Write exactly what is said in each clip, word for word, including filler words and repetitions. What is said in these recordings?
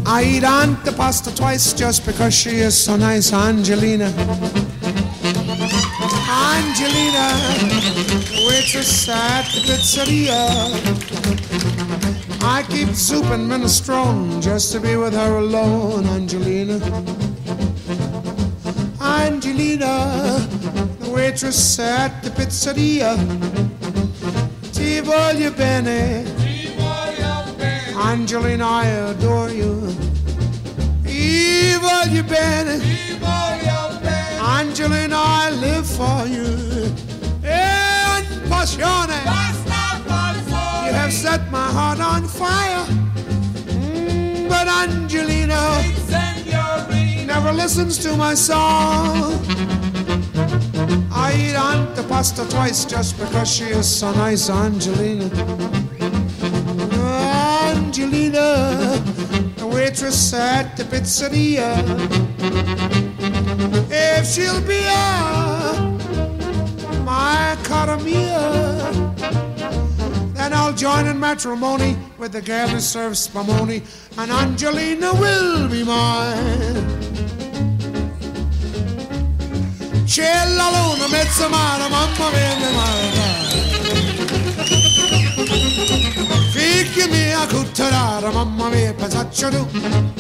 I eat antipasta twice just because she is so nice, Angelina. Angelina, waitress at the pizzeria. I keep soup and minestrone just to be with her alone, Angelina. Angelina, the waitress at the pizzeria. Ti voglio bene, Angelina, I adore you. Ti voglio bene, Angelina, I live for you. En passione, you have set my heart on fire. Mm, but Angelina never listens to my song. I eat antipasta twice just because she is so nice, Angelina. Angelina, the waitress at the pizzeria. If she'll be a my cara mia, then I'll join in matrimony with the girl who serves spumoni, and Angelina will be mine. C'è la luna, mezza mare, mamma mia, mia mare. Figli mia, cutterara, mamma mia, pensaccio tu.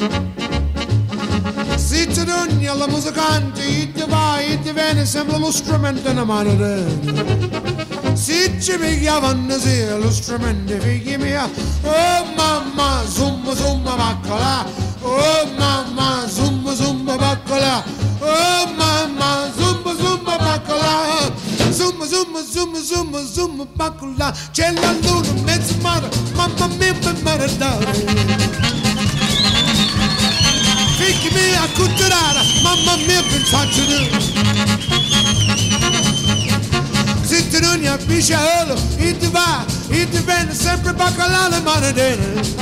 Se ti dogni alla musicante, e ti vai, e ti viene, sembra lo strumento in mano te. Se ci pigliavano sia lo strumento, figli mia, oh mamma, zumba, zumba, baccola. Oh mamma, zumba, zumba, baccola. Oh mamma, zumba, zumba, baccola. Zumba, zumba, zumba, zumba, zumba, baccola. C'è la luna, mezzo mare, mamma mia, per maradare. Figli mia, cutterara, mamma mia, pensaccio tu. Se ti non ne pisciolo, e ti va, e ti viene sempre baccola le maradere.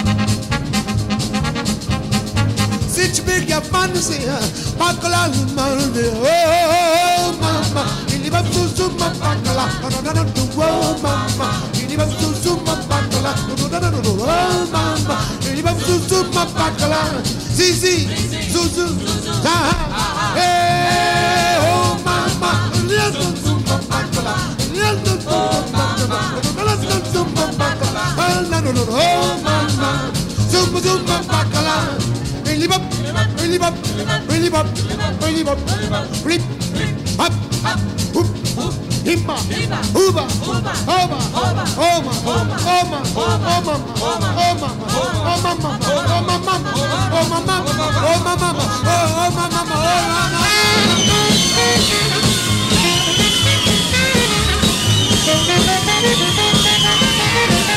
Se ci pigli a fantasia, baccola le maradere. Oh mamma, il va su su ma baccola, no no no no, oh mamma, il va su su ma baccola, no no no no, oh mamma, il va su su ma baccola. Sì sì, su su, ah ah, eh, oh mamma, il va su ma baccola, il va su ma baccola, no no no ma baccola, oh no no no, oh mamma, su su ma baccola. Really bop, really bop, really bop, really bop, rip, hop, hoop, himma, hooba, hoba, homa, homa, homa, homa, homa, homa, homa,